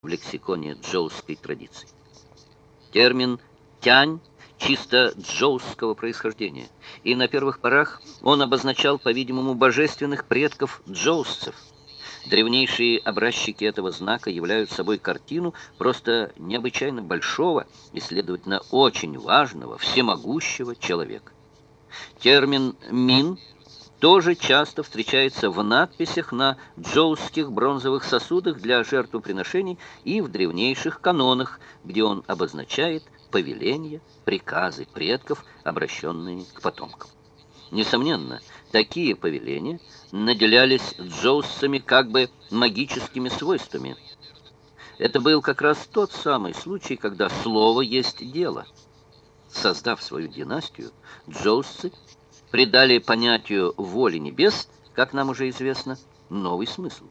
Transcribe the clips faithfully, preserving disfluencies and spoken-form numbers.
в лексиконе джоусской традиции. Термин «тянь» чисто джоусского происхождения, и на первых порах он обозначал, по-видимому, божественных предков джоусцев. Древнейшие образчики этого знака являются собой картину просто необычайно большого и, следовательно, очень важного, всемогущего человека. Термин «мин» тоже часто встречается в надписях на джоусских бронзовых сосудах для жертвоприношений и в древнейших канонах, где он обозначает повеления, приказы предков, обращенные к потомкам. Несомненно, такие повеления наделялись джоусцами как бы магическими свойствами. Это был как раз тот самый случай, когда слово есть дело. Создав свою династию, джоусцы придали понятию воли небес, как нам уже известно, новый смысл.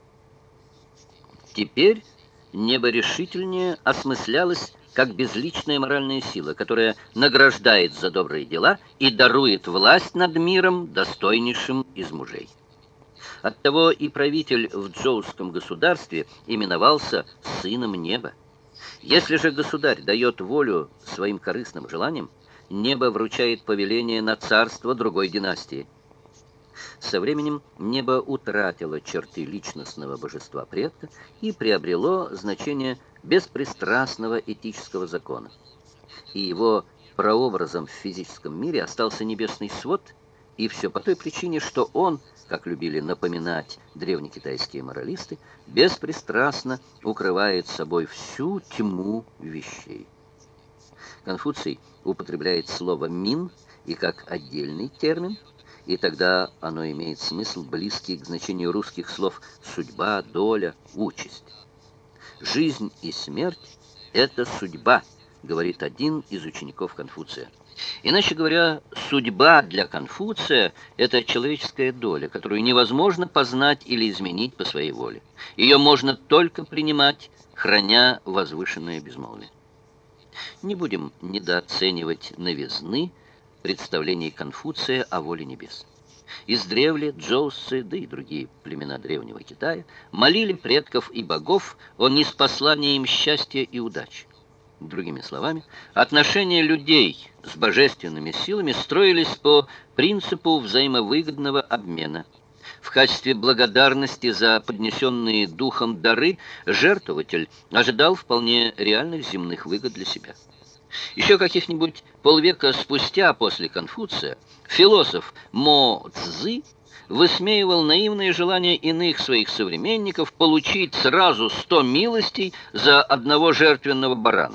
Теперь небо решительнее осмыслялось как безличная моральная сила, которая награждает за добрые дела и дарует власть над миром достойнейшим из мужей. Оттого и правитель в джоусском государстве именовался сыном неба. Если же государь дает волю своим корыстным желаниям, небо вручает повеление на царство другой династии. Со временем небо утратило черты личностного божества предка и приобрело значение беспристрастного этического закона. И его прообразом в физическом мире остался небесный свод, и все по той причине, что он, как любили напоминать древнекитайские моралисты, беспристрастно укрывает собой всю тьму вещей. Конфуций употребляет слово «мин» и как отдельный термин, и тогда оно имеет смысл, близкий к значению русских слов «судьба», «доля», «участь». «Жизнь и смерть — это судьба», говорит один из учеников Конфуция. Иначе говоря, судьба для Конфуция — это человеческая доля, которую невозможно познать или изменить по своей воле. Ее можно только принимать, храня возвышенное безмолвие. Не будем недооценивать новизны представлений Конфуция о воле небес. Издревле джоусцы, да и другие племена древнего Китая, молили предков и богов о ниспослании им счастья и удачи. Другими словами, отношения людей с божественными силами строились по принципу взаимовыгодного обмена. В качестве благодарности за поднесенные духом дары жертвователь ожидал вполне реальных земных выгод для себя. Еще каких-нибудь полвека спустя после Конфуция философ Мо Цзы высмеивал наивные желания иных своих современников получить сразу сто милостей за одного жертвенного барана.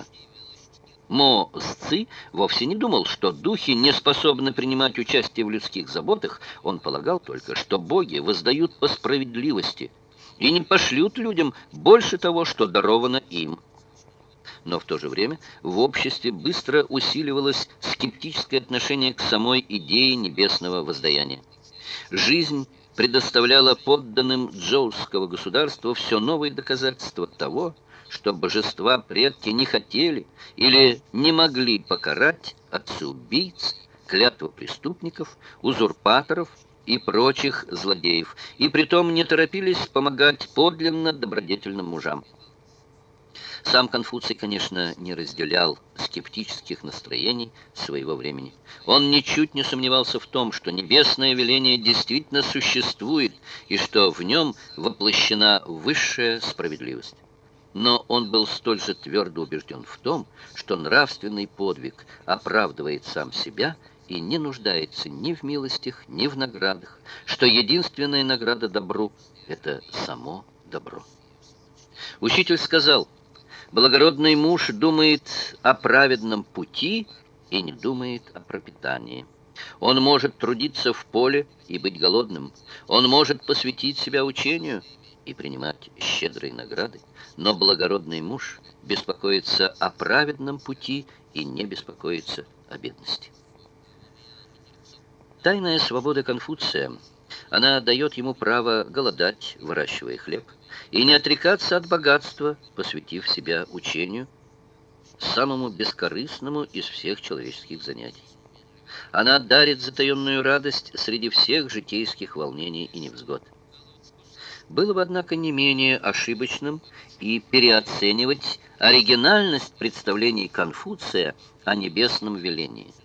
Мо Цзы вовсе не думал, что духи не способны принимать участие в людских заботах. Он полагал только, что боги воздают по справедливости и не пошлют людям больше того, что даровано им. Но в то же время в обществе быстро усиливалось скептическое отношение к самой идее небесного воздаяния. Жизнь предоставляла подданным джоусского государства все новые доказательства того, что божества предки не хотели или не могли покарать отцеубийц, клятвопреступников, узурпаторов и прочих злодеев, и притом не торопились помогать подлинно добродетельным мужам. Сам Конфуций, конечно, не разделял скептических настроений своего времени. Он ничуть не сомневался в том, что небесное веление действительно существует и что в нем воплощена высшая справедливость. Но он был столь же твердо убежден в том, что нравственный подвиг оправдывает сам себя и не нуждается ни в милостях, ни в наградах, что единственная награда добру — это само добро. Учитель сказал: «Благородный муж думает о праведном пути и не думает о пропитании. Он может трудиться в поле и быть голодным. Он может посвятить себя учению и принимать щедрые награды. Но благородный муж беспокоится о праведном пути и не беспокоится о бедности». Тайная свобода Конфуция. Она дает ему право голодать, выращивая хлеб, и не отрекаться от богатства, посвятив себя учению, самому бескорыстному из всех человеческих занятий. Она дарит затаенную радость среди всех житейских волнений и невзгод. Было бы, однако, не менее ошибочным и переоценивать оригинальность представлений Конфуция о небесном велении.